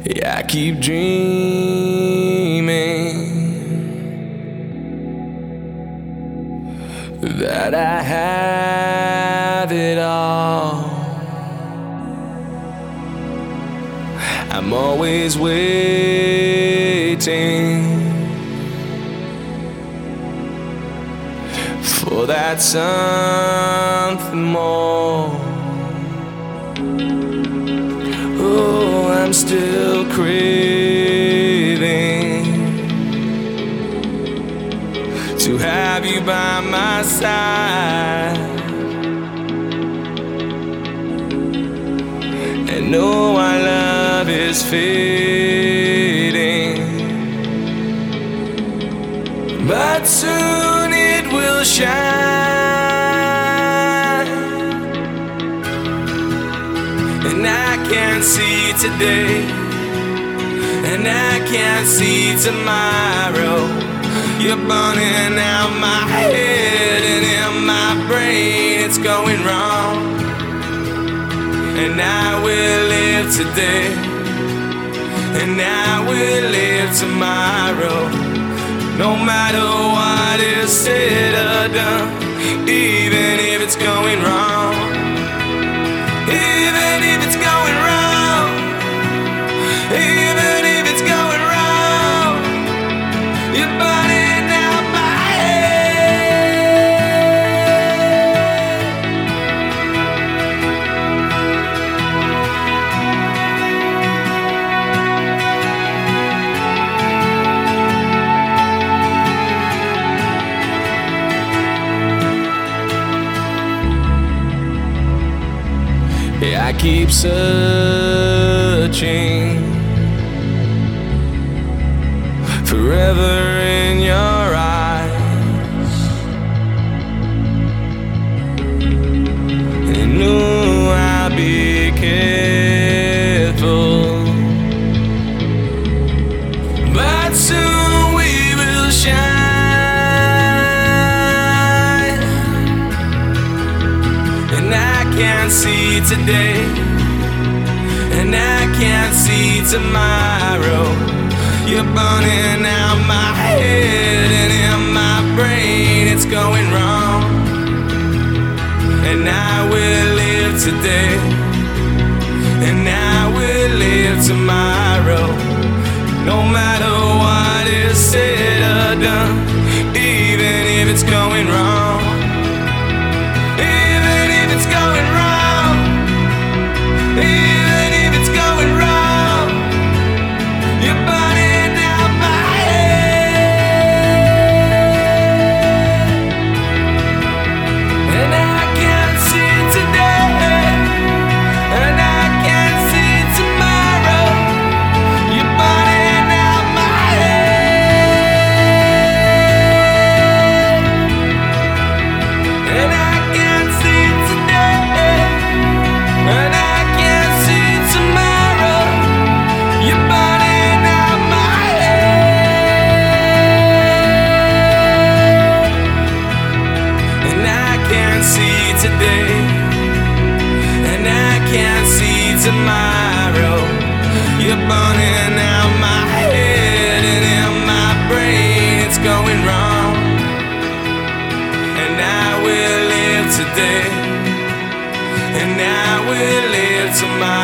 Yeah, I keep dreaming that I have it all. I'm always waiting for that something more. Oh, I'm still craving to have you by my side, and know our love is fading, but soon it will shine. And I can't see today, and I can't see tomorrow. You're burning out my head, and in my brain it's going wrong. And I will live today, and I will live tomorrow, no matter what is said or done, even if it's going wrong. Even if it's going wrong, even if it's going wrong, you're burning out my I keep searching forever in your eyes, and know I'll be careful, but soon we will shine. And I can't see today, and I can't see tomorrow. You're burning out my head, and in my brain it's going wrong. And I will live today, and I will live tomorrow, no matter what is said or done, even if it's going wrong. Even if it's going wrong, even if it's going wrong, you're burning out my head. And I can't see today, and I can't see tomorrow, you're burning out my head. And I can't see today, and I can't see tomorrow, you're burning out my head. And I can't see today, and I can't see tomorrow, you're burning out my head, and in my brain it's going wrong. And I will live today, and I will live tomorrow,